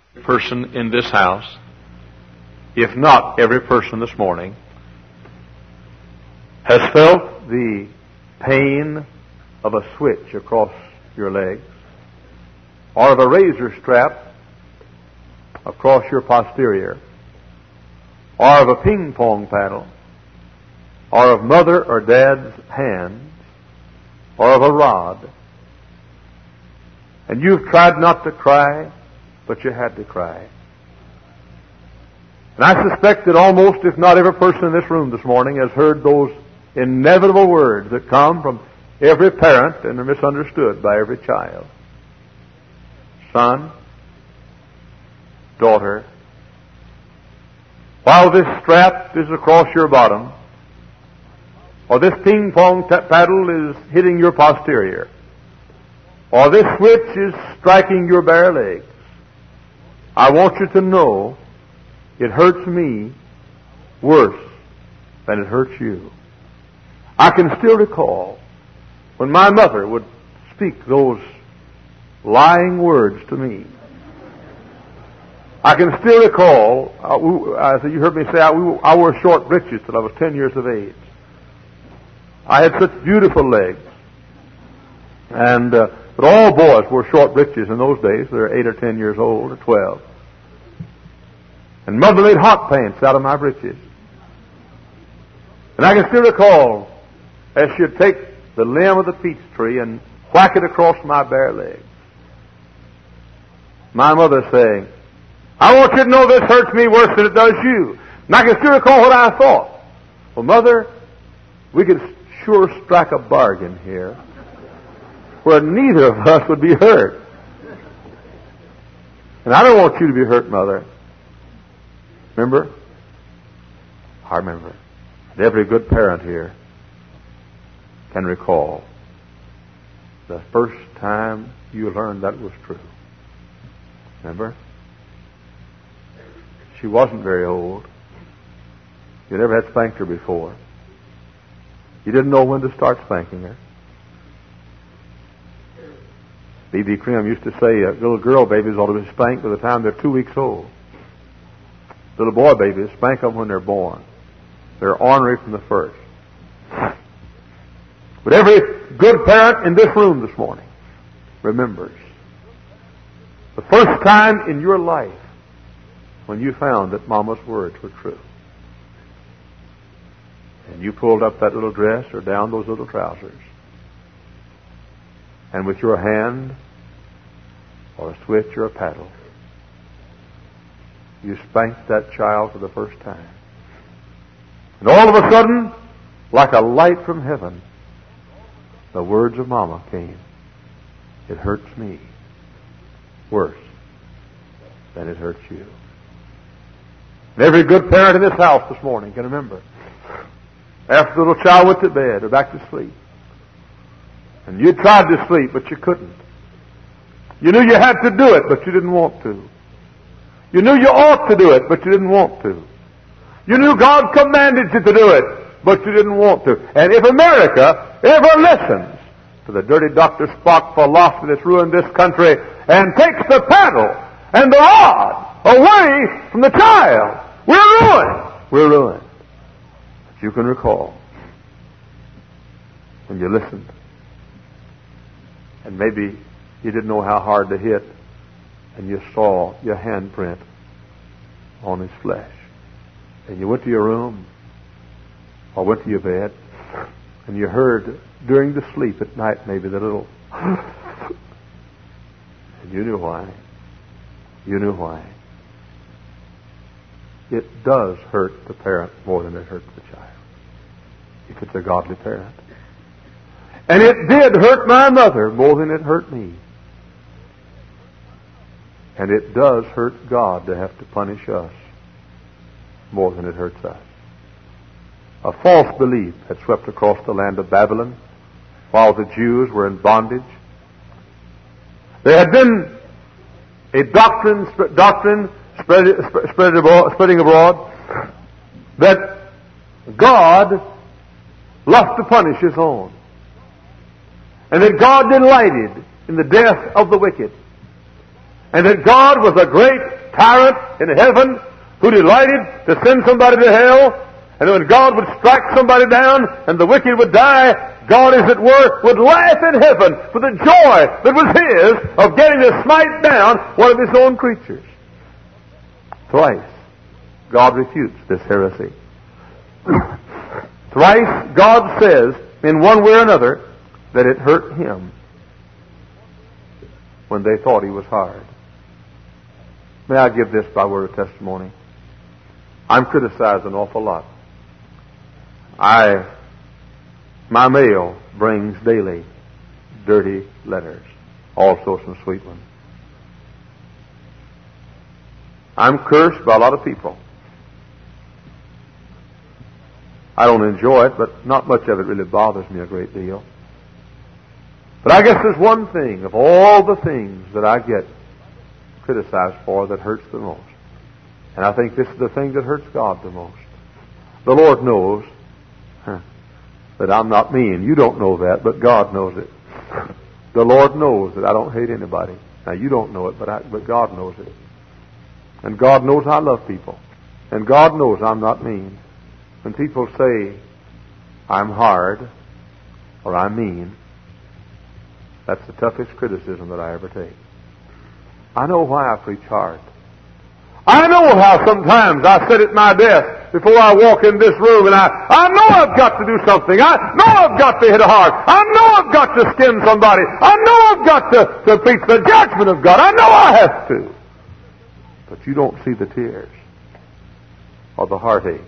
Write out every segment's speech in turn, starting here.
Person in this house, if not every person this morning, has felt the pain of a switch across your legs, or of a razor strap across your posterior, or of a ping pong paddle, or of mother or dad's hands, or of a rod. And you've tried not to cry, but you had to cry. And I suspect that almost, if not every person in this room this morning, has heard those inevitable words that come from every parent and are misunderstood by every child. Son, daughter, while this strap is across your bottom, or this ping pong paddle is hitting your posterior, or this switch is striking your bare legs, I want you to know it hurts me worse than it hurts you. I can still recall when my mother would speak those lying words to me. I can still recall, you heard me say, I wore short breeches till I was 10 years of age. I had such beautiful legs. But all boys wore short breeches in those days. They were 8 or 10 years old, or 12. And Mother made hot pants out of my breeches. And I can still recall as she'd take the limb of the peach tree and whack it across my bare legs, my mother saying, I want you to know this hurts me worse than it does you. And I can still recall what I thought. Well, Mother, we could sure strike a bargain here where neither of us would be hurt. And I don't want you to be hurt, Mother. Remember? I remember. And every good parent here can recall the first time you learned that was true. Remember? She wasn't very old. You never had spanked her before. You didn't know when to start spanking her. B.B. Cream used to say little girl babies ought to be spanked by the time they're 2 weeks old. Little boy babies, spank them when they're born. They're ornery from the first. But every good parent in this room this morning remembers the first time in your life when you found that Mama's words were true. And you pulled up that little dress or down those little trousers, and with your hand or a switch or a paddle, you spanked that child for the first time. And all of a sudden, like a light from heaven, the words of Mama came. It hurts me worse than it hurts you. And every good parent in this house this morning can remember, after the little child went to bed or back to sleep, and you tried to sleep, but you couldn't. You knew you had to do it, but you didn't want to. You knew you ought to do it, but you didn't want to. You knew God commanded you to do it, but you didn't want to. And if America ever listens to the dirty Dr. Spock philosophy that's ruined this country and takes the paddle and the rod away from the child, we're ruined. We're ruined. But you can recall when you listened, and maybe you didn't know how hard to hit, and you saw your handprint on his flesh. And you went to your room or went to your bed, and you heard during the sleep at night maybe the little and you knew why. You knew why. It does hurt the parent more than it hurts the child, if it's a godly parent. And it did hurt my mother more than it hurt me. And it does hurt God to have to punish us more than it hurts us. A false belief had swept across the land of Babylon while the Jews were in bondage. There had been a doctrine spreading abroad that God loved to punish His own, and that God delighted in the death of the wicked, and that God was a great tyrant in heaven who delighted to send somebody to hell, and when God would strike somebody down and the wicked would die, God, as it were, would laugh in heaven for the joy that was His of getting to smite down one of His own creatures. Thrice, God refutes this heresy. Thrice, God says, in one way or another, that it hurt Him when they thought He was hard. May I give this by word of testimony? I'm criticized an awful lot. My mail brings daily dirty letters, also some sweet ones. I'm cursed by a lot of people. I don't enjoy it, but not much of it really bothers me a great deal. But I guess there's one thing of all the things that I get criticized for that hurts the most. And I think this is the thing that hurts God the most. The Lord knows that I'm not mean. You don't know that, but God knows it. The Lord knows that I don't hate anybody. Now, you don't know it, but God knows it. And God knows I love people. And God knows I'm not mean. When people say I'm hard or I'm mean, that's the toughest criticism that I ever take. I know why I preach hard. I know how sometimes I sit at my desk before I walk in this room and I know I've got to do something. I know I've got to hit hard. I know I've got to skin somebody. I know I've got to preach the judgment of God. I know I have to. But you don't see the tears or the heartache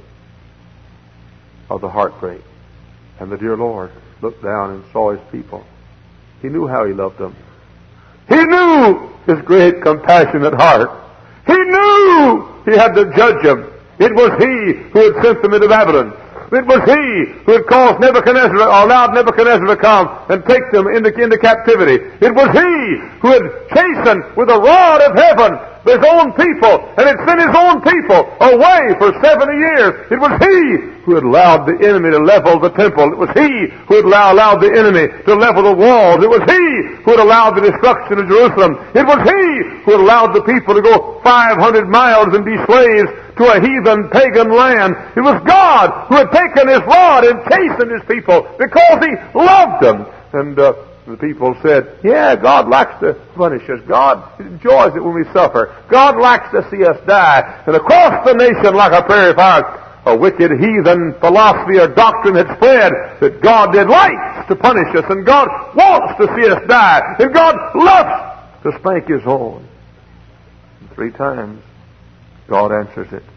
or the heartbreak. And the dear Lord looked down and saw His people. He knew how He loved them. He knew His great compassionate heart. He knew He had to judge them. It was He who had sent them into Babylon. It was He who had caused Nebuchadnezzar, or allowed Nebuchadnezzar to come and take them into captivity. It was He who had chastened with a rod of heaven His own people, and had sent His own people away for 70 years. It was He who had allowed the enemy to level the temple. It was He who had allowed the enemy to level the walls. It was He who had allowed the destruction of Jerusalem. It was He who had allowed the people to go 500 miles and be slaves to a heathen pagan land. It was God who had taken His rod and chastened His people because He loved them. And the people said, yeah, God likes to punish us. God enjoys it when we suffer. God likes to see us die. And across the nation, like a prairie fire, a wicked heathen philosophy or doctrine had spread that God delights to punish us, and God wants to see us die, and God loves to spank His own. And 3 times, God answers it.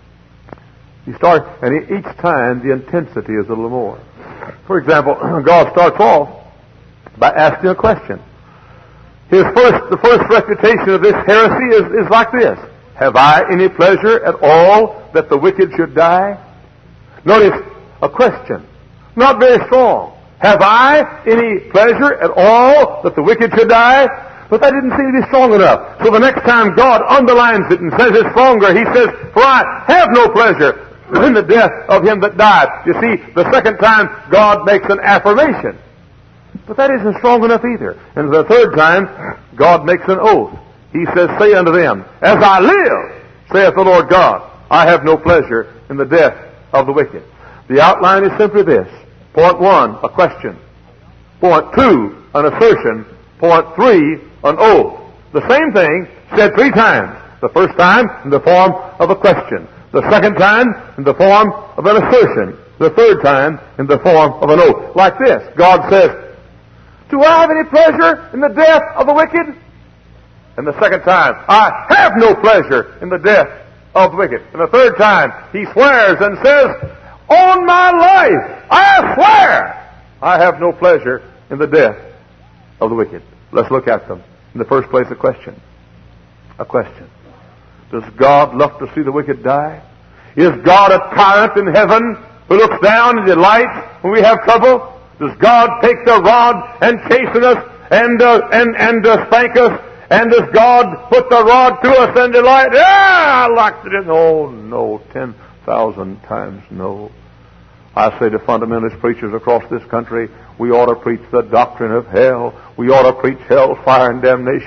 And each time the intensity is a little more. For example, God starts off by asking a question. The first refutation of this heresy is like this: have I any pleasure at all that the wicked should die? Notice a question, not very strong. Have I any pleasure at all that the wicked should die? But that didn't seem to be strong enough. So the next time God underlines it and says it's stronger, He says, for I have no pleasure in the death of him that died. You see, the second time God makes an affirmation. But that isn't strong enough either. And the third time, God makes an oath. He says, say unto them, as I live, saith the Lord God, I have no pleasure in the death of the wicked. The outline is simply this. Point 1, a question. Point 2, an assertion. Point 3, an oath. The same thing said 3 times. The first time in the form of a question. The second time in the form of an assertion. The third time in the form of an oath. Like this. God says, do I have any pleasure in the death of the wicked? And the second time, I have no pleasure in the death of the wicked. And the third time, he swears and says, on my life, I swear, I have no pleasure in the death of the wicked. Let's look at them. In the first place, a question. A question. Does God love to see the wicked die? Is God a tyrant in heaven who looks down and delights when we have trouble? Does God take the rod and chasten us and spank us? And does God put the rod to us and delight? I liked it. Oh, no. 10,000 times no. I say to fundamentalist preachers across this country, we ought to preach the doctrine of hell. We ought to preach hell, fire, and damnation.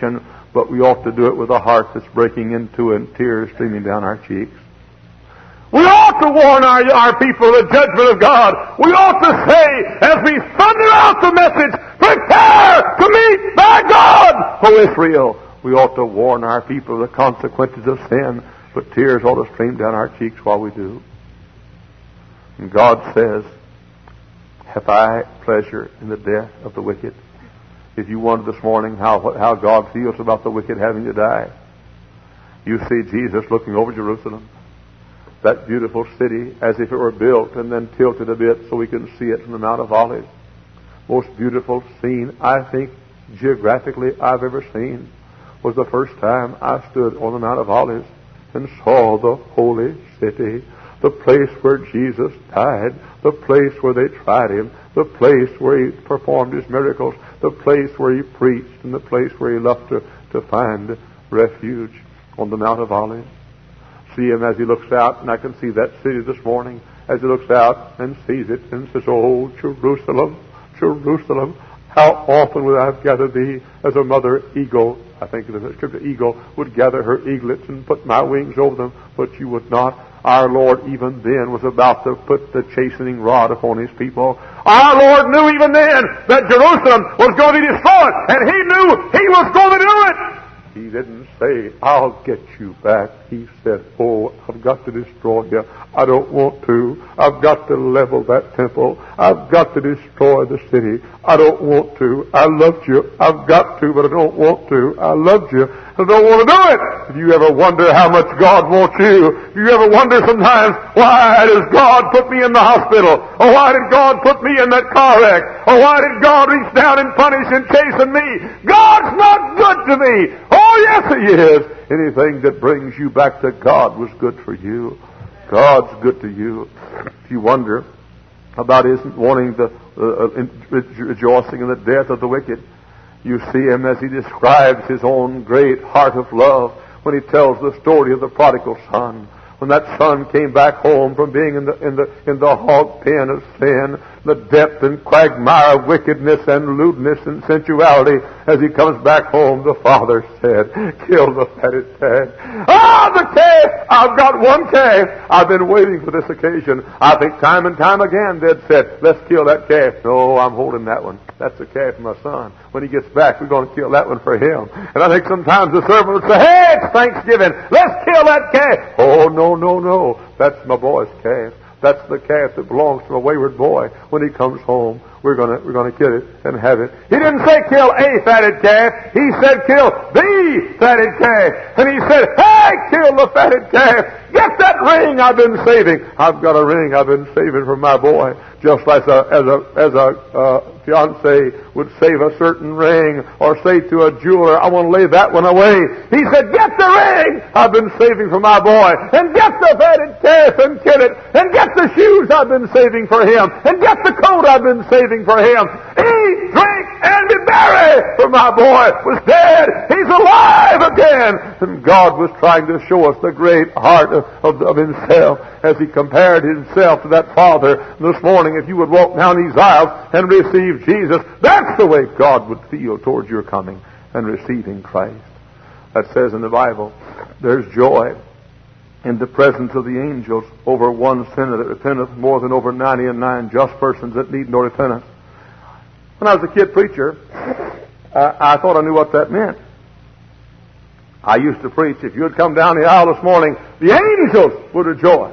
but we ought to do it with a heart that's breaking into and tears streaming down our cheeks. We ought to warn our people of the judgment of God. We ought to say, as we thunder out the message, prepare to meet thy God, O Israel. We ought to warn our people of the consequences of sin, but tears ought to stream down our cheeks while we do. And God says, have I pleasure in the death of the wicked? If you wonder this morning how God feels about the wicked having to die, you see Jesus looking over Jerusalem, that beautiful city, as if it were built and then tilted a bit so we can see it from the Mount of Olives. Most beautiful scene, I think, geographically I've ever seen was the first time I stood on the Mount of Olives and saw the holy city, the place where Jesus died, the place where they tried him, the place where he performed his miracles, the place where he preached, and the place where he loved to find refuge on the Mount of Olives. See him as he looks out, and I can see that city this morning as he looks out and sees it and says, oh, Jerusalem, Jerusalem, how often would I have gathered thee as a mother eagle, I think the scripture, eagle, would gather her eaglets and put my wings over them, but you would not. Our Lord even then was about to put the chastening rod upon his people. Our Lord knew even then that Jerusalem was going to be destroyed, and he knew he was going to do it. He didn't say, I'll get you back. He said, oh, I've got to destroy you. I don't want to. I've got to level that temple. I've got to destroy the city. I don't want to. I loved you. I've got to, but I don't want to. I loved you. I don't want to do it. If you ever wonder how much God wants you, if you ever wonder sometimes, why does God put me in the hospital? Or why did God put me in that car wreck? Or why did God reach down and punish and chasten me? God's not good to me. Oh, yes, he is. Anything that brings you back to God was good for you. God's good to you. If you wonder about his wanting the rejoicing in the death of the wicked, you see him as he describes his own great heart of love when he tells the story of the prodigal son. When that son came back home from being in the hog pen of sin, the depth and quagmire of wickedness and lewdness and sensuality, as he comes back home, the father said, kill the fatted calf. Ah, the calf! I've got one calf. I've been waiting for this occasion. I think time and time again they'd said, let's kill that calf. No, I'm holding that one. That's the calf of my son. When he gets back, we're going to kill that one for him. And I think sometimes the servant would say, hey, it's Thanksgiving. Let's kill that calf. Oh, no. That's my boy's calf. That's the calf that belongs to a wayward boy. When he comes home, we're gonna kill it and have it. He didn't say kill a fatted calf. He said kill the fatted calf. And he said, hey, kill the fatted calf. Get that ring I've been saving. I've got a ring I've been saving for my boy. Just like as a fiance would save a certain ring, or say to a jeweler, I want to lay that one away. He said, get the ring I've been saving for my boy, and get the fatted calf and kill it, and get the shoes I've been saving for him, and get the coat I've been saving for him. Eat, drink, and be merry, for my boy was dead. He's alive again. And God was trying to show us the great heart of himself as he compared himself to that father. This morning, if you would walk down these aisles and receive Jesus, that's the way God would feel towards your coming and receiving Christ. That says in the Bible, there's joy in the presence of the angels over one sinner that repenteth more than over 99 just persons that need no repentance. When I was a kid preacher, I thought I knew what that meant. I used to preach, if you had come down the aisle this morning, the angels would rejoice.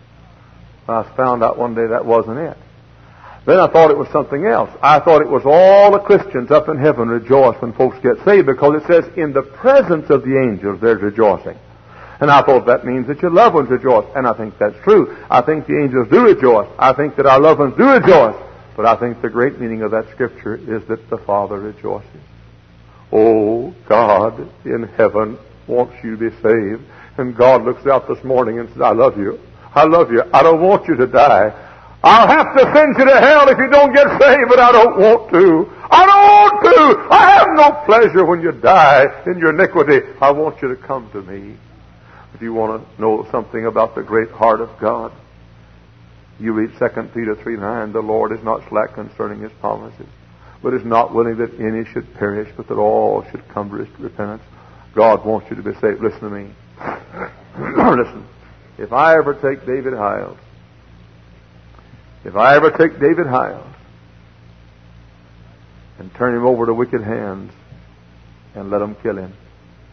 I found out one day that wasn't it. Then I thought it was something else. I thought it was all the Christians up in heaven rejoice when folks get saved, because it says in the presence of the angels there's rejoicing. And I thought that means that your loved ones rejoice. And I think that's true. I think the angels do rejoice. I think that our loved ones do rejoice. But I think the great meaning of that scripture is that the Father rejoices. Oh, God in heaven wants you to be saved. And God looks out this morning and says, I love you. I love you. I don't want you to die. I'll have to send you to hell if you don't get saved, but I don't want to. I don't want to. I have no pleasure when you die in your iniquity. I want you to come to me. If you want to know something about the great heart of God, you read 2 Peter 3:9. The Lord is not slack concerning his promises, but is not willing that any should perish, but that all should come to repentance. God wants you to be saved. Listen to me. Listen. If I ever take David Hiles, and turn him over to wicked hands and let them kill him.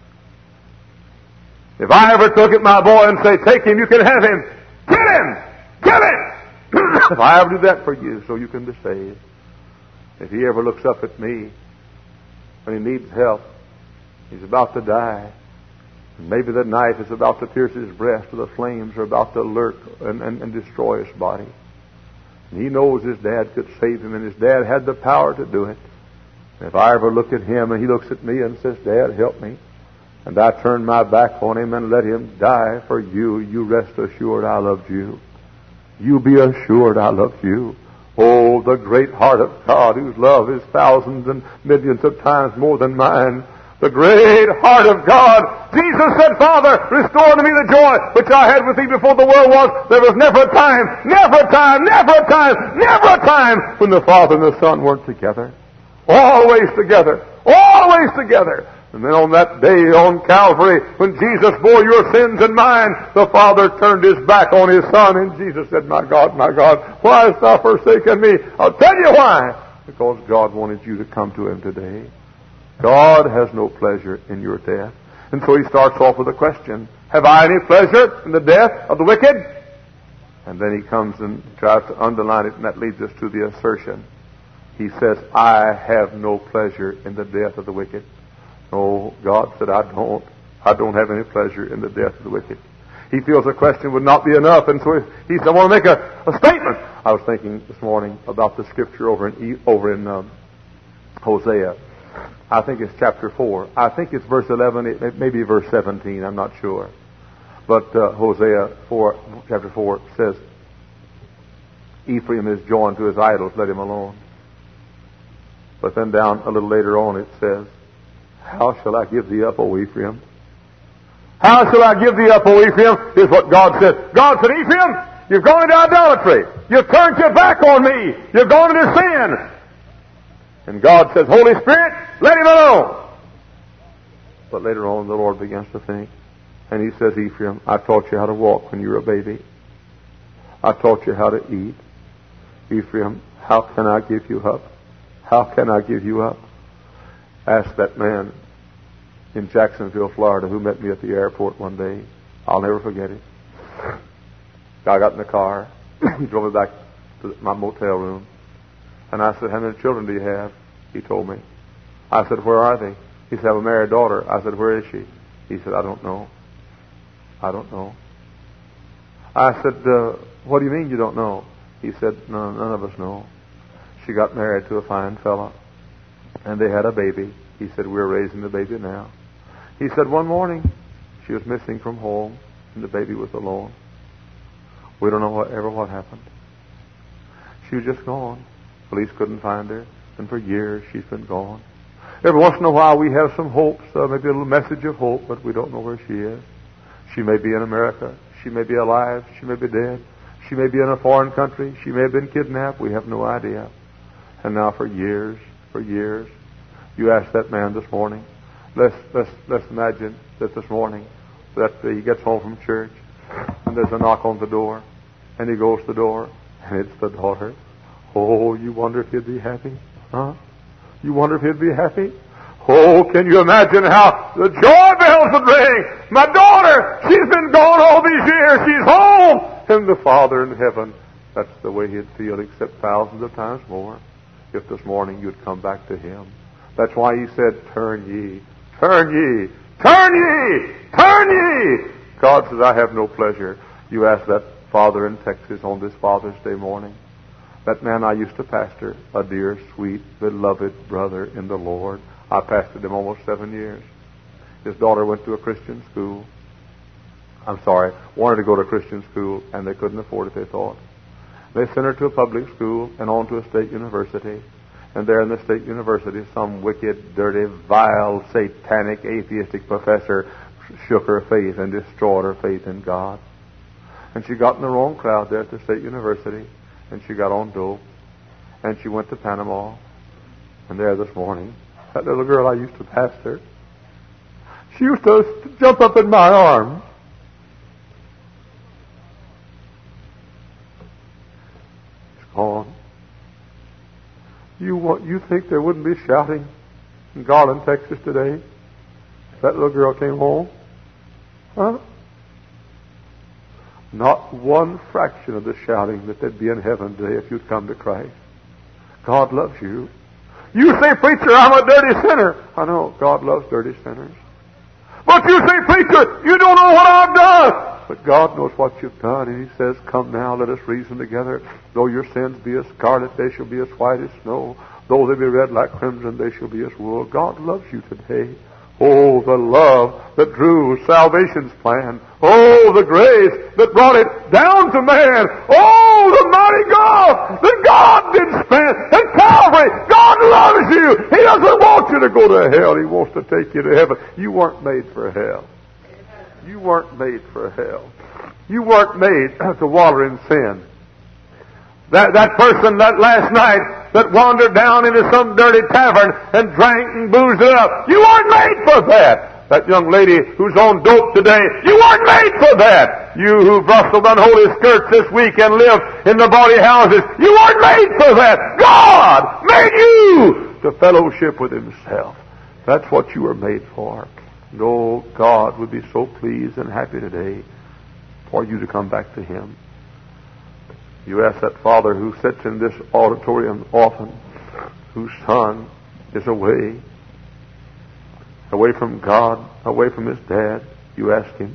If I ever took it, my boy, and say, take him, you can have him. Kill him! Kill him! If I ever do that for you so you can be saved. If he ever looks up at me when he needs help, he's about to die, and maybe the knife is about to pierce his breast, or the flames are about to lurk and destroy his body. And he knows his dad could save him, and his dad had the power to do it. And if I ever look at him and he looks at me and says, Dad, help me, and I turn my back on him and let him die for you, you rest assured I loved you. You be assured I loved you. Oh, the great heart of God, whose love is thousands and millions of times more than mine. The great heart of God. Jesus said, Father, restore to me the joy which I had with thee before the world was. There was never a time when the Father and the Son weren't together. Always together. Always together. And then on that day on Calvary, when Jesus bore your sins and mine, the Father turned his back on his Son, and Jesus said, my God, why hast thou forsaken me? I'll tell you why. Because God wanted you to come to him today. God has no pleasure in your death. And so he starts off with a question. Have I any pleasure in the death of the wicked? And then he comes and tries to underline it, and that leads us to the assertion. He says, I have no pleasure in the death of the wicked. No, God said, I don't have any pleasure in the death of the wicked. He feels a question would not be enough, and so he said, I want to make a statement. I was thinking this morning about the scripture over in Hosea. I think it's chapter 4. I think it's verse 11, it may be verse 17, I'm not sure. But Hosea chapter 4 says, Ephraim is joined to his idols, let him alone. But then down a little later on it says, how shall I give thee up, O Ephraim? How shall I give thee up, O Ephraim? Is what God said. God said, Ephraim, you've gone into idolatry. You've turned your back on me. You've gone into sin. And God says, Holy Spirit, let him alone. But later on the Lord begins to think. And he says, Ephraim, I taught you how to walk when you were a baby. I taught you how to eat. Ephraim, how can I give you up? How can I give you up? Ask that man in Jacksonville, Florida, who met me at the airport one day. I'll never forget it. I got in the car. He drove me back to my motel room. And I said, how many children do you have? He told me. I said, where are they? He said, I have a married daughter. I said, where is she? He said, I don't know. I don't know. I said, what do you mean you don't know? He said, none of us know. She got married to a fine fella. And they had a baby. He said, we're raising the baby now. He said, one morning, she was missing from home, and the baby was alone. We don't know what happened. She was just gone. Police couldn't find her, and for years she's been gone. Every once in a while we have some hopes, maybe a little message of hope, but we don't know where she is. She may be in America. She may be alive. She may be dead. She may be in a foreign country. She may have been kidnapped. We have no idea. And now for years, you ask that man this morning. Let's imagine that this morning that he gets home from church and there's a knock on the door, and he goes to the door and it's the daughter. Oh, you wonder if he'd be happy? Huh? You wonder if he'd be happy? Oh, can you imagine how the joy bells would ring? My daughter, she's been gone all these years. She's home. And the Father in heaven, that's the way he'd feel, except thousands of times more if this morning you'd come back to him. That's why he said, turn ye, turn ye, turn ye, turn ye. God says, I have no pleasure. You ask that father in Texas on this Father's Day morning. That man I used to pastor, a dear, sweet, beloved brother in the Lord. I pastored him almost 7 years. His daughter went to a Christian school. Wanted to go to a Christian school, and they couldn't afford it, they thought. They sent her to a public school and on to a state university. And there in the state university, some wicked, dirty, vile, satanic, atheistic professor shook her faith and destroyed her faith in God. And she got in the wrong crowd there at the state university, and she got on dope, and she went to Panama. And there this morning, that little girl I used to pastor, She used to jump up in my arms. It's gone. You think there wouldn't be shouting in Garland, Texas today if that little girl came home? Huh? Not one fraction of the shouting that there'd be in heaven today if you'd come to Christ. God loves you. You say, preacher, I'm a dirty sinner. I know, God loves dirty sinners. But you say, preacher, you don't know what I've done. But God knows what you've done, and He says, come now, let us reason together. Though your sins be as scarlet, they shall be as white as snow. Though they be red like crimson, they shall be as wool. God loves you today. Oh, the love that drew salvation's plan. Oh, the grace that brought it down to man. Oh, the mighty God that God did spend at Calvary. God loves you. He doesn't want you to go to hell. He wants to take you to heaven. You weren't made for hell. You weren't made for hell. You weren't made to wallow in sin. That person that last night that wandered down into some dirty tavern and drank and boozed it up. You weren't made for that. That young lady who's on dope today, you weren't made for that. You who rustled unholy skirts this week and live in the bawdy houses, you weren't made for that. God made you to fellowship with Himself. That's what you were made for. And oh, God would be so pleased and happy today for you to come back to Him. You ask that father who sits in this auditorium often, whose son is away from God, away from his dad. You ask him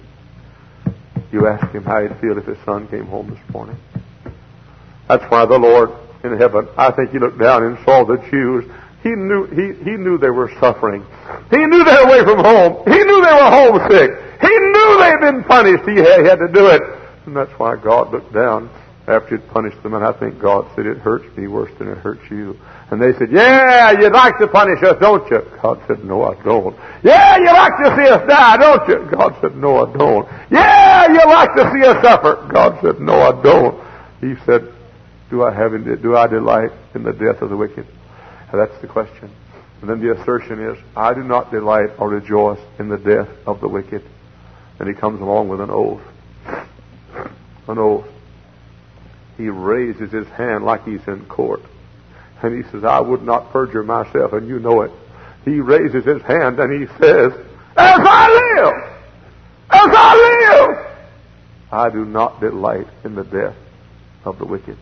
how he'd feel if his son came home this morning. That's why the Lord in heaven, I think He looked down and saw the Jews. He knew they were suffering. He knew they were away from home. He knew they were homesick. He knew they'd been punished. He had to do it. And that's why God looked down after He'd punished them, and I think God said, it hurts me worse than it hurts you. And they said, yeah, you'd like to punish us, don't you? God said, no, I don't. Yeah, you like to see us die, don't you? God said, no, I don't. Yeah, you like to see us suffer. God said, no, I don't. He said, do I delight in the death of the wicked? And that's the question. And then the assertion is, I do not delight or rejoice in the death of the wicked. And He comes along with an oath. An oath. He raises his hand like he's in court. And he says, I would not perjure myself, and you know it. He raises his hand and he says, as I live, I do not delight in the death of the wicked.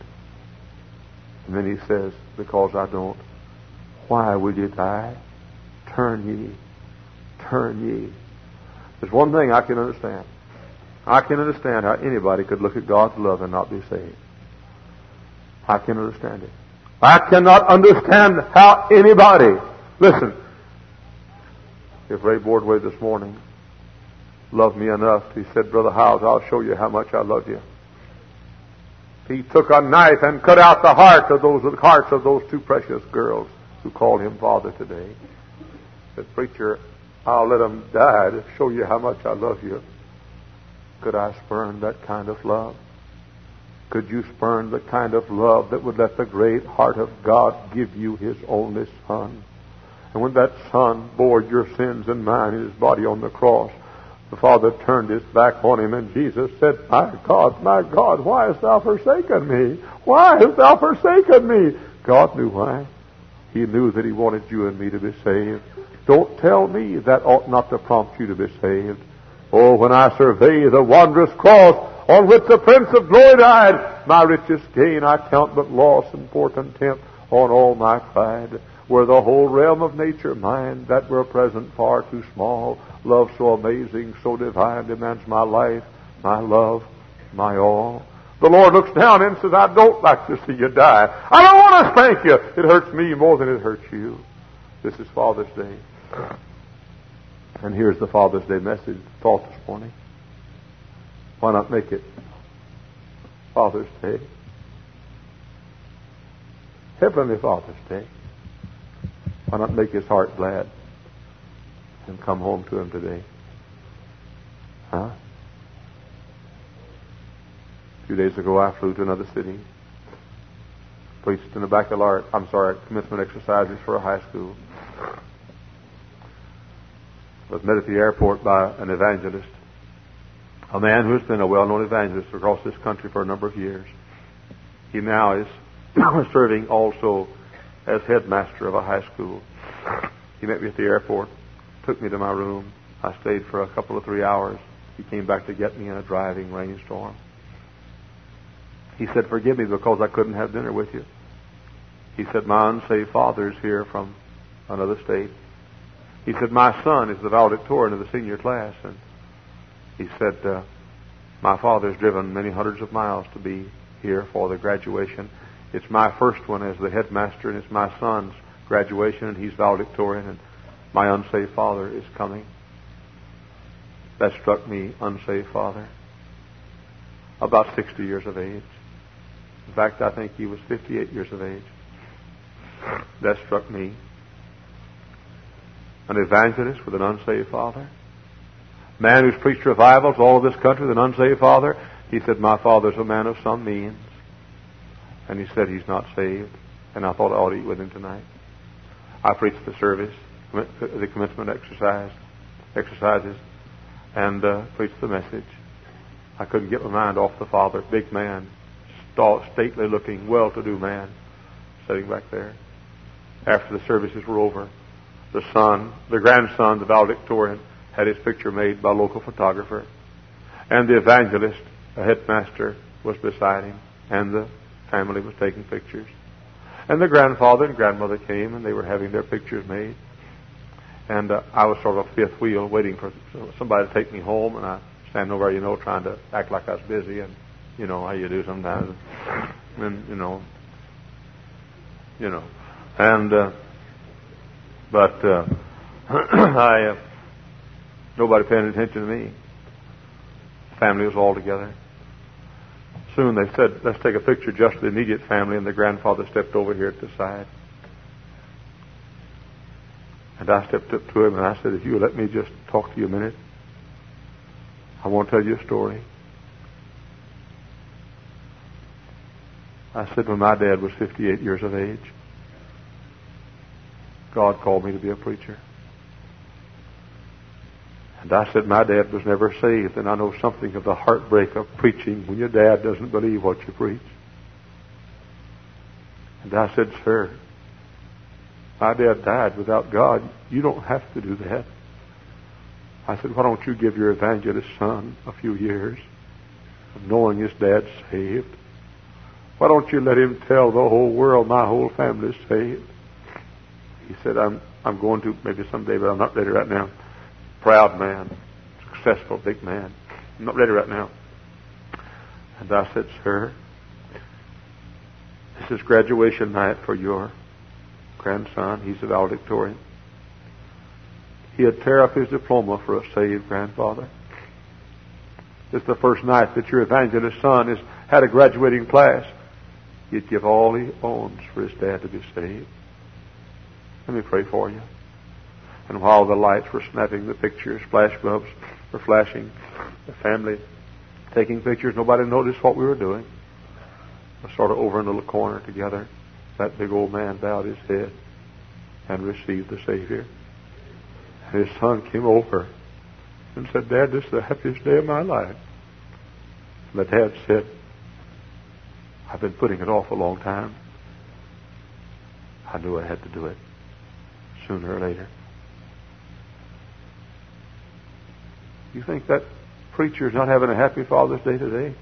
And then he says, because I don't, why will you die? Turn ye. There's one thing I can understand. I can understand how anybody could look at God's love and not be saved. I can understand it. I cannot understand how anybody, listen, if Ray Bordway this morning loved me enough, he said, Brother Howes, I'll show you how much I love you. He took a knife and cut out the hearts of those two precious girls who called him Father today. He said, Preacher, I'll let them die to show you how much I love you. Could I spurn that kind of love? Could you spurn the kind of love that would let the great heart of God give you His only Son? And when that Son bore your sins and mine in His body on the cross, the Father turned His back on Him, and Jesus said, my God, why hast Thou forsaken me? Why hast Thou forsaken me? God knew why. He knew that He wanted you and me to be saved. Don't tell me that ought not to prompt you to be saved. Oh, when I survey the wondrous cross on which the Prince of Glory died, my richest gain I count but loss and pour contempt on all my pride. Were the whole realm of nature mine, that were present far too small. Love so amazing, so divine, demands my life, my love, my all. The Lord looks down and says, I don't like to see you die. I don't want to spank you. It hurts me more than it hurts you. This is Father's Day. And here's the Father's Day message, thought this morning. Why not make it Father's Day? Heavenly Father's Day. Why not make His heart glad and come home to Him today? Huh? A few days ago, I flew to another city, preached in the commencement exercises for a high school. I was met at the airport by an evangelist, a man who has been a well-known evangelist across this country for a number of years. He now is serving also as headmaster of a high school. He met me at the airport, took me to my room. I stayed for a couple of 3 hours. He came back to get me in a driving rainstorm. He said, "Forgive me because I couldn't have dinner with you." He said, "My unsaved father is here from another state." He said, "My son is the valedictorian of the senior class." And he said, "My father's driven many hundreds of miles to be here for the graduation. It's my first one as the headmaster, and it's my son's graduation, and he's valedictorian, and my unsaved father is coming." That struck me, unsaved father. About 60 years of age. In fact, I think he was 58 years of age. That struck me. An evangelist with an unsaved father. Man who's preached revivals all over this country with an unsaved father. He said, "My father's a man of some means." And he said he's not saved. And I thought I ought to eat with him tonight. I preached the service, the commencement exercises, and preached the message. I couldn't get my mind off the father. Big man, stately looking, well-to-do man, sitting back there. After the services were over, the grandson, the valedictorian, had his picture made by a local photographer. And the evangelist, a headmaster, was beside him. And the family was taking pictures. And the grandfather and grandmother came, and they were having their pictures made. And I was sort of a fifth wheel, waiting for somebody to take me home. And I stand over, trying to act like I was busy. And you know how you do sometimes. And, but nobody paying attention to me. The family was all together. Soon they said, "Let's take a picture just of the immediate family," and the grandfather stepped over here at the side. And I stepped up to him and I said, "If you would let me just talk to you a minute, I want to tell you a story." I said, "When my dad was 58 years of age, God called me to be a preacher." And I said, "My dad was never saved, and I know something of the heartbreak of preaching when your dad doesn't believe what you preach." And I said, "Sir, my dad died without God. You don't have to do that." I said, "Why don't you give your evangelist son a few years of knowing his dad's saved? Why don't you let him tell the whole world my whole family's saved?" He said, I'm going to maybe someday, but I'm not ready right now." Proud man, successful, big man. "I'm not ready right now." And I said, "Sir, this is graduation night for your grandson. He's a valedictorian. He'd tear up his diploma for a saved grandfather. It's the first night that your evangelist son has had a graduating class. He'd give all he owns for his dad to be saved. Let me pray for you." And while the lights were snapping, the pictures, flash bulbs were flashing, the family taking pictures, nobody noticed what we were doing. We're sort of over in a little corner together. That big old man bowed his head and received the Savior. And his son came over and said, "Dad, this is the happiest day of my life." And the dad said, "I've been putting it off a long time. I knew I had to do it sooner or later." You think that preacher's not having a happy Father's Day today?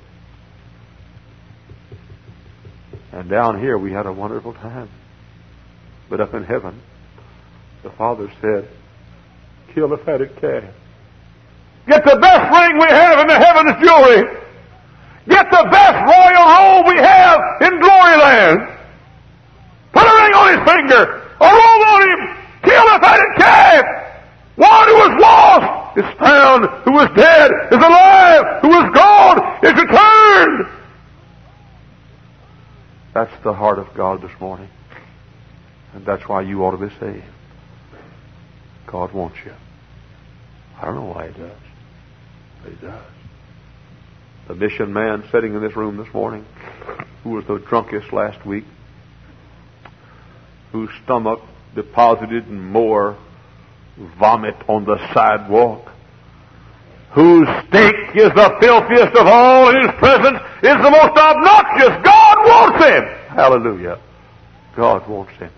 And down here we had a wonderful time. But up in heaven, the Father said, "Kill the fatted calf. Get the best ring we have in the heaven's jewelry. Get the best royal robe we have in glory land. Put a ring on his finger, a robe on him. Kill the fatted calf. One who was lost is found, who was dead is alive, who was gone is returned." That's the heart of God this morning. And that's why you ought to be saved. God wants you. I don't know why He does, but He does. The mission man sitting in this room this morning, who was the drunkest last week, whose stomach deposited more vomit on the sidewalk, whose stink is the filthiest of all, and whose presence is the most obnoxious. God wants him. Hallelujah. God wants him.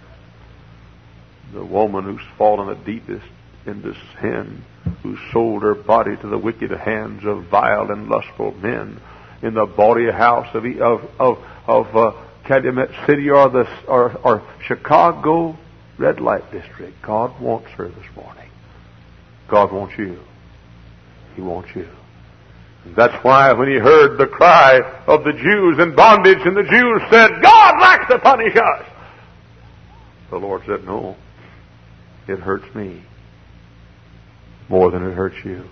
The woman who's fallen the deepest into sin, who sold her body to the wicked hands of vile and lustful men in the bawdy house of Calumet City or Chicago red light district. God wants her this morning. God wants you. He wants you. And that's why when he heard the cry of the Jews in bondage, and the Jews said, God likes to punish us, the Lord said, no, it hurts me more than it hurts you.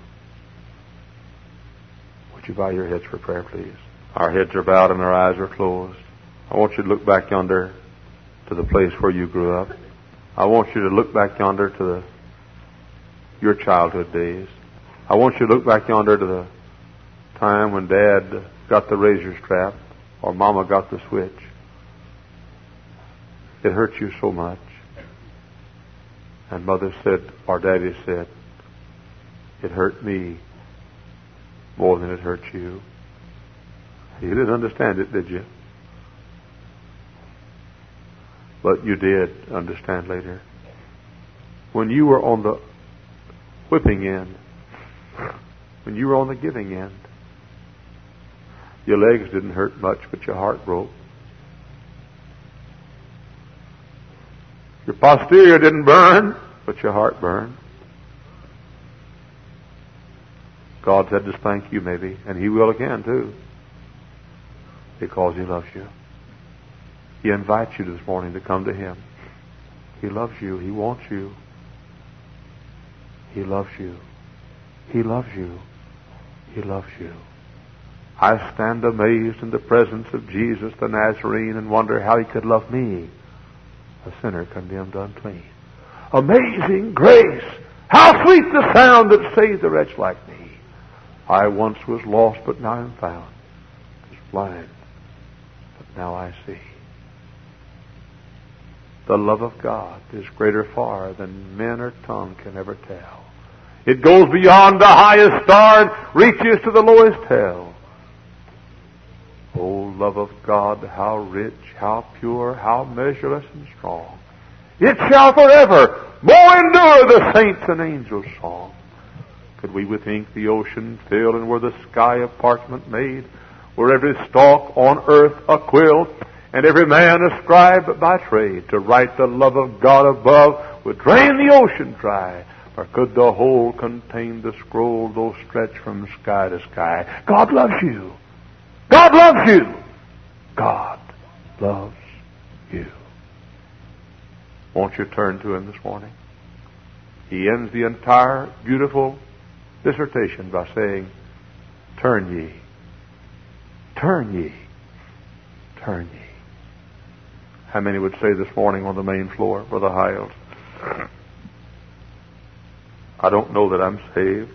Would you bow your heads for prayer, please? Our heads are bowed and our eyes are closed. I want you to look back yonder to the place where you grew up. I want you to look back yonder to your childhood days. I want you to look back yonder to the time when Dad got the razor strap or Mama got the switch. It hurt you so much. And Mother said, or Daddy said, it hurt me more than it hurt you. You didn't understand it, did you? But you did understand later. When you were on the whipping end, when you were on the giving end, your legs didn't hurt much, but your heart broke. Your posterior didn't burn, but your heart burned. God said to spank you maybe, and He will again too, because He loves you. He invites you this morning to come to Him. He loves you. He wants you. He loves you. He loves you. He loves you. I stand amazed in the presence of Jesus the Nazarene and wonder how He could love me, a sinner condemned unclean. Amazing grace! How sweet the sound that saved a wretch like me. I once was lost, but now am found. Was blind, but now I see. The love of God is greater far than men or tongue can ever tell. It goes beyond the highest star and reaches to the lowest hell. Oh, love of God, how rich, how pure, how measureless and strong. It shall forever more endure the saints' and angels' song. Could we with ink the ocean fill, and were the sky of parchment made, were every stalk on earth a quill, and every man a scribe by trade, to write the love of God above would drain the ocean dry, or could the whole contain the scroll, though stretched from sky to sky? God loves you. God loves you. God loves you. Won't you turn to Him this morning? He ends the entire beautiful dissertation by saying, turn ye, turn ye, turn ye. How many would say this morning on the main floor, Brother Hiles, I don't know that I'm saved,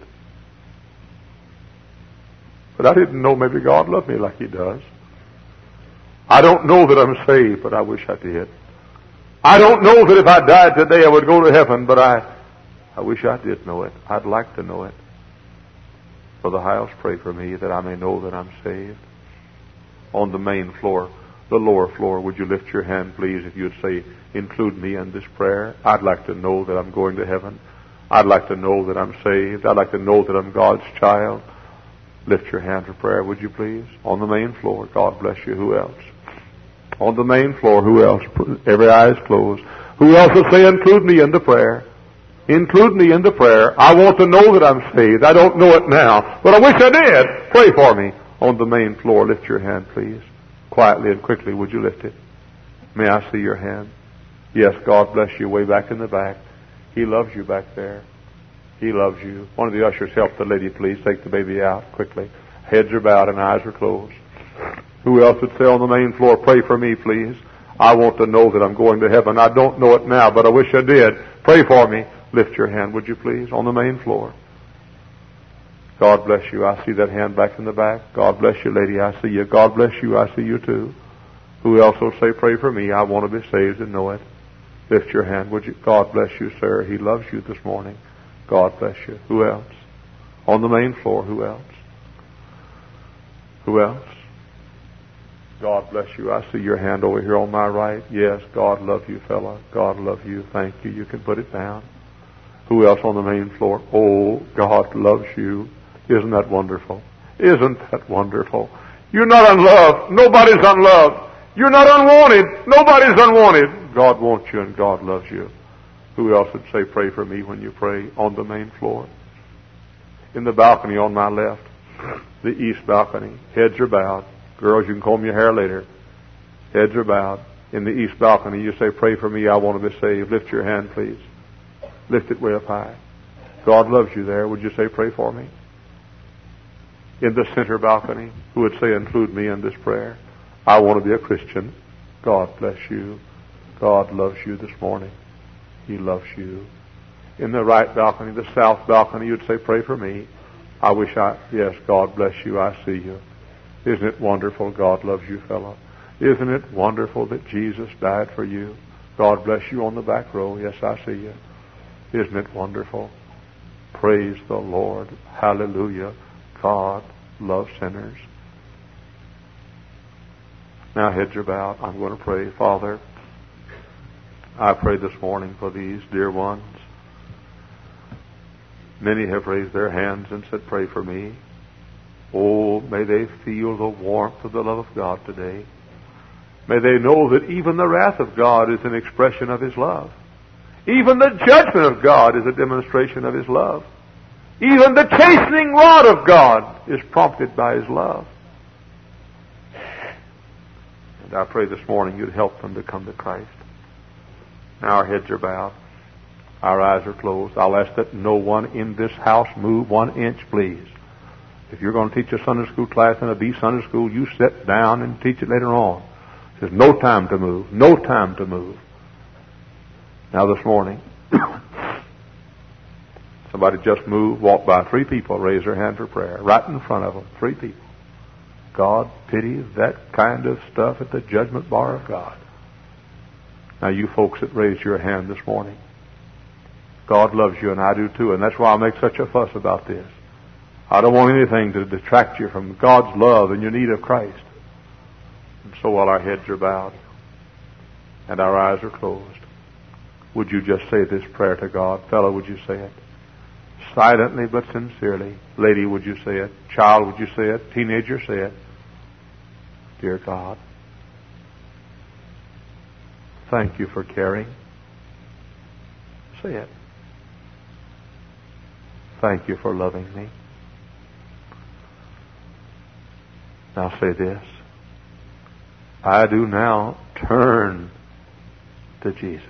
but I didn't know maybe God loved me like He does. I don't know that I'm saved, but I wish I did. I don't know that if I died today I would go to heaven, but I wish I did know it. I'd like to know it. Brother Hiles, pray for me that I may know that I'm saved. On the main floor, the lower floor, would you lift your hand, please, if you'd say, include me in this prayer. I'd like to know that I'm going to heaven. I'd like to know that I'm saved. I'd like to know that I'm God's child. Lift your hand for prayer, would you please? On the main floor. God bless you. Who else? On the main floor. Who else? Every eye is closed. Who else will say, include me in the prayer? Include me in the prayer. I want to know that I'm saved. I don't know it now, but I wish I did. Pray for me. On the main floor, lift your hand, please. Quietly and quickly, would you lift it? May I see your hand? Yes, God bless you way back in the back. He loves you back there. He loves you. One of the ushers, help the lady, please. Take the baby out quickly. Heads are bowed and eyes are closed. Who else would say on the main floor, pray for me, please? I want to know that I'm going to heaven. I don't know it now, but I wish I did. Pray for me. Lift your hand, would you please, on the main floor. God bless you. I see that hand back in the back. God bless you, lady. I see you. God bless you. I see you too. Who else will say, pray for me? I want to be saved and know it. Lift your hand, would you? God bless you, sir. He loves you this morning. God bless you. Who else? On the main floor, who else? Who else? God bless you. I see your hand over here on my right. Yes, God love you, fella. God love you. Thank you. You can put it down. Who else on the main floor? Oh, God loves you. Isn't that wonderful? Isn't that wonderful? You're not unloved. Nobody's unloved. You're not unwanted. Nobody's unwanted. God wants you and God loves you. Who else would say, pray for me when you pray on the main floor? In the balcony on my left, the east balcony, heads are bowed. Girls, you can comb your hair later. Heads are bowed. In the east balcony, you say, pray for me, I want to be saved. Lift your hand, please. Lift it way up high. God loves you there. Would you say, pray for me? In the center balcony, who would say, include me in this prayer? I want to be a Christian. God bless you. God loves you this morning. He loves you. In the right balcony, the south balcony, you'd say, pray for me. Yes, God bless you. I see you. Isn't it wonderful? God loves you, fellow. Isn't it wonderful that Jesus died for you? God bless you on the back row. Yes, I see you. Isn't it wonderful? Praise the Lord. Hallelujah. God loves sinners. Now heads are bowed. I'm going to pray. Father, I pray this morning for these dear ones. Many have raised their hands and said, pray for me. Oh, may they feel the warmth of the love of God today. May they know that even the wrath of God is an expression of His love. Even the judgment of God is a demonstration of His love. Even the chastening rod of God is prompted by His love. And I pray this morning you'd help them to come to Christ. Now our heads are bowed. Our eyes are closed. I'll ask that no one in this house move 1 inch, please. If you're going to teach a Sunday school class in a B Sunday school, you sit down and teach it later on. There's no time to move. No time to move. Now this morning, somebody just moved, walked by 3 people, raised their hand for prayer. Right in front of them, 3 people. God pities that kind of stuff at the judgment bar of God. Now you folks that raised your hand this morning, God loves you and I do too, and that's why I make such a fuss about this. I don't want anything to detract you from God's love and your need of Christ. And so while our heads are bowed and our eyes are closed, would you just say this prayer to God? Fellow, would you say it? Silently but sincerely. Lady, would you say it? Child, would you say it? Teenager, say it. Dear God, thank you for caring. Say it. Thank you for loving me. Now say this. I do now turn to Jesus.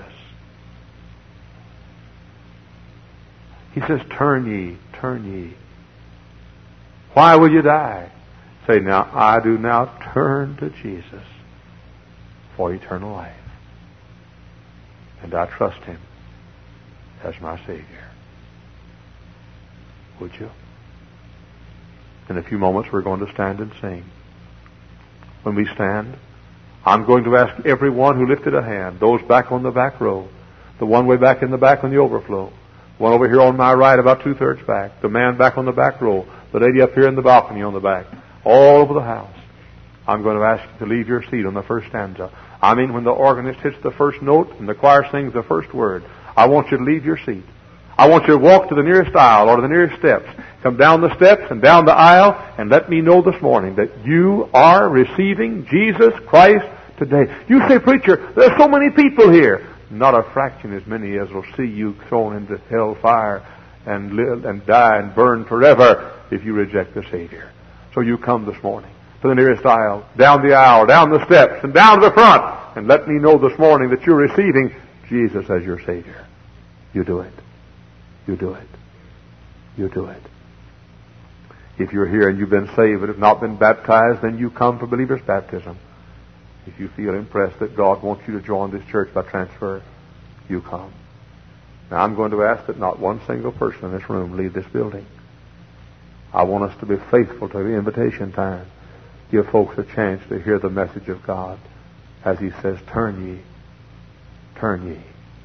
He says, turn ye, turn ye. Why will you die? Say, now, I do now turn to Jesus for eternal life. And I trust Him as my Savior. Would you? In a few moments, we're going to stand and sing. When we stand, I'm going to ask everyone who lifted a hand, those back on the back row, the one way back in the back on the overflow, one over here on my right about 2/3 back, the man back on the back row, the lady up here in the balcony on the back, all over the house. I'm going to ask you to leave your seat on the first stanza. I mean, when the organist hits the first note and the choir sings the first word, I want you to leave your seat. I want you to walk to the nearest aisle or to the nearest steps. Come down the steps and down the aisle and let me know this morning that you are receiving Jesus Christ today. You say, preacher, there's so many people here. Not a fraction as many as will see you thrown into hell fire and live and die and burn forever if you reject the Savior. So you come this morning to the nearest aisle, down the steps, and down to the front, and let me know this morning that you're receiving Jesus as your Savior. You do it. You do it. You do it. If you're here and you've been saved but have not been baptized, then you come for believer's baptism. If you feel impressed that God wants you to join this church by transfer, you come. Now I'm going to ask that not one single person in this room leave this building. I want us to be faithful to the invitation time. Give folks a chance to hear the message of God as He says, turn ye, turn ye.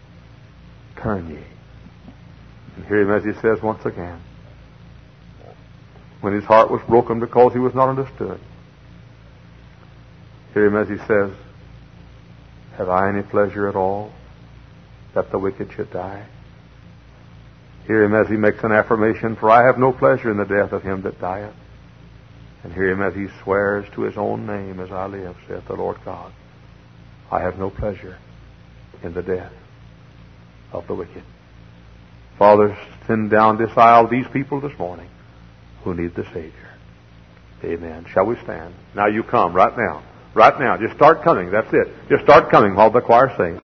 Turn ye. And hear him as he says once again, when his heart was broken because he was not understood. Hear him as he says, have I any pleasure at all that the wicked should die? Hear him as he makes an affirmation, for I have no pleasure in the death of him that dieth. And hear him as he swears to his own name, as I live, saith the Lord God, I have no pleasure in the death of the wicked. Father, send down this aisle these people this morning who need the Savior. Amen. Shall we stand? Now you come right now. Right now. Just start coming. That's it. Just start coming while the choir sings.